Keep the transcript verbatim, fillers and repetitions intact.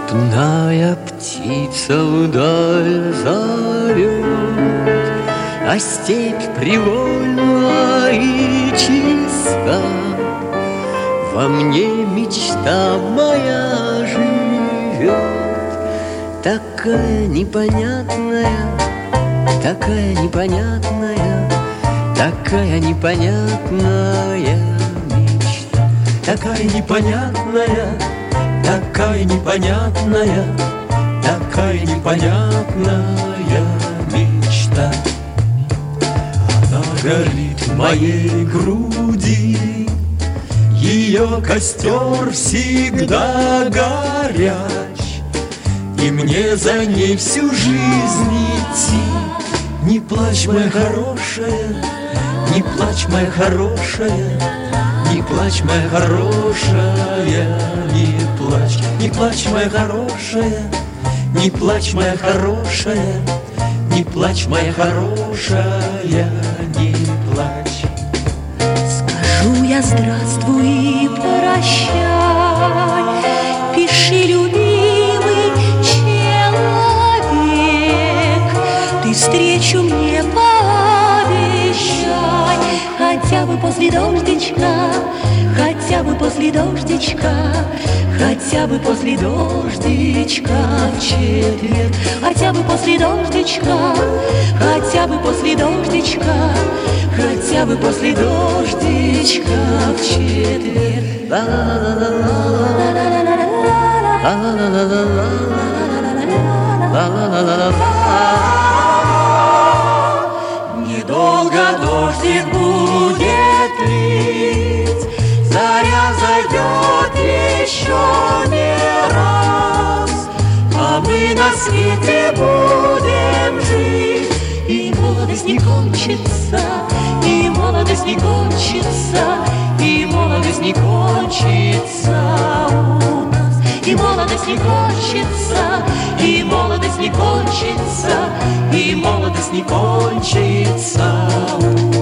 Степная птица вдаль зовет, а степь привольна и чиста. Во мне мечта моя живет, такая непонятная, такая непонятная, такая непонятная мечта. Такая непонятная, такая непонятная, такая непонятная мечта. Она горит в моей груди, ее костер всегда горяч, и мне за ней всю жизнь идти. Не плачь, моя хорошая, не плачь, моя хорошая, не плачь, моя хорошая, не плачь, не плачь, моя хорошая, не плачь, моя хорошая, не плачь, моя хорошая, не плачь. Скажу я здравствуй и прощай, пиши, любимый человек, ты встречу мне пообещай, хотя бы после дождичка, хотя бы после дождичка, хотя бы после дождичка в четверг, хотя бы после дождичка, хотя бы после дождичка, хотя бы после дождичка в четверг. Недолго дождик будет лить, заря зайдет еще не раз, а мы на свете будем жить, и молодость не кончится, и молодость не кончится, и молодость не кончится у нас, и молодость не кончится, и молодость не кончится, и молодость не кончится у нас.